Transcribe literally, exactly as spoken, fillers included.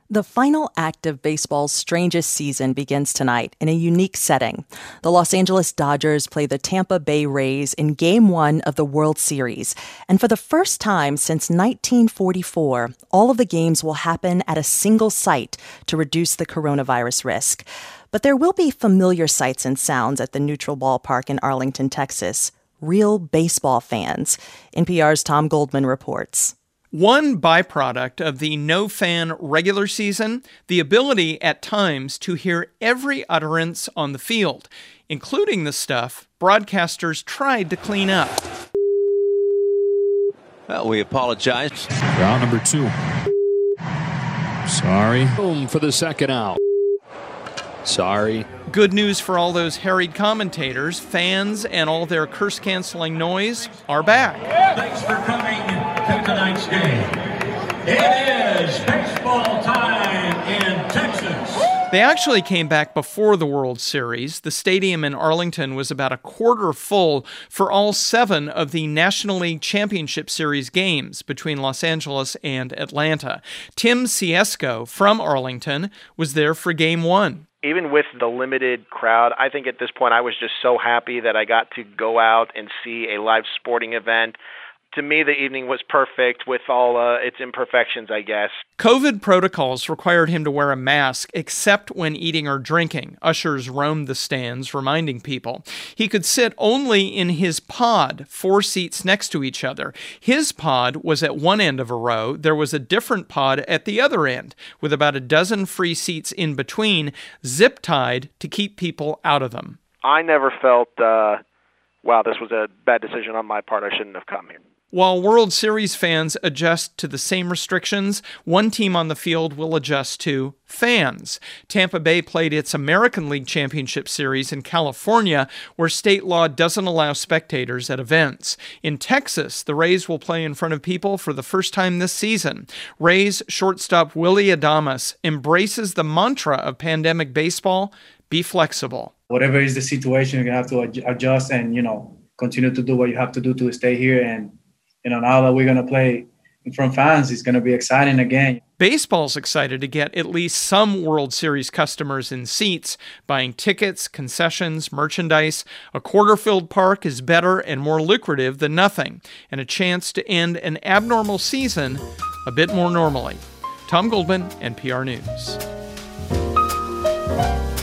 The final act of baseball's strangest season begins tonight in a unique setting. The Los Angeles Dodgers play the Tampa Bay Rays in Game one of the World Series. And for the first time since nineteen forty-four, all of the games will happen at a single site to reduce the coronavirus risk. But there will be familiar sights and sounds at the neutral ballpark in Arlington, Texas. Real baseball fans. N P R's Tom Goldman reports. One byproduct of the no-fan regular season, the ability at times to hear every utterance on the field, including the stuff broadcasters tried to clean up. Well, we apologize. Round number two. Sorry. Boom for the second out. Sorry. Good news for all those harried commentators. Fans and all their curse-canceling noise are back. Thanks for coming to tonight's game. It is baseball time in Texas. They actually came back before the World Series. The stadium in Arlington was about a quarter full for all seven of the National League Championship Series games between Los Angeles and Atlanta. Tim Siesko from Arlington was there for Game one. Even with the limited crowd, I think at this point I was just so happy that I got to go out and see a live sporting event. To me, the evening was perfect with all uh, its imperfections, I guess. COVID protocols required him to wear a mask except when eating or drinking. Ushers roamed the stands, reminding people. He could sit only in his pod, four seats next to each other. His pod was at one end of a row. There was a different pod at the other end, with about a dozen free seats in between, zip-tied to keep people out of them. I never felt, uh, wow, this was a bad decision on my part. I shouldn't have come here. While World Series fans adjust to the same restrictions, one team on the field will adjust to fans. Tampa Bay played its American League Championship Series in California, where state law doesn't allow spectators at events. In Texas, the Rays will play in front of people for the first time this season. Rays shortstop Willy Adames embraces the mantra of pandemic baseball, be flexible. Whatever is the situation, you're going to have to adjust and, you know, continue to do what you have to do to stay here. And You know, now that we're going to play in front of fans, it's going to be exciting again. Baseball's excited to get at least some World Series customers in seats, buying tickets, concessions, merchandise. A quarter-filled park is better and more lucrative than nothing, and a chance to end an abnormal season a bit more normally. Tom Goldman, N P R News.